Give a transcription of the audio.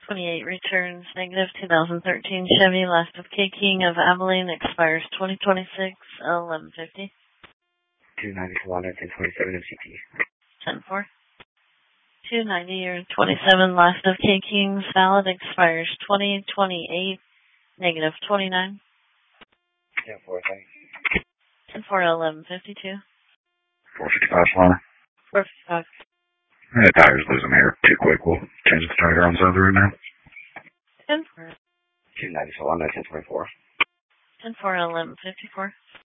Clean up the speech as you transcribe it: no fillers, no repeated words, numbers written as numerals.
28 returns, negative 2013 Chevy, last of K King of Abilene, expires 2026, 1150. 290 Solana, 1027 MCT. 10-4. 290 or 27, last of K King's, valid, expires 2028, negative 29. 10-4, thanks. 10-4, 1152. 455 Solana. 455. The tire's losing air too quick. We'll change the tire on the side of the road now. 10-4. 290 Solana, 1024. 10-4, 1154.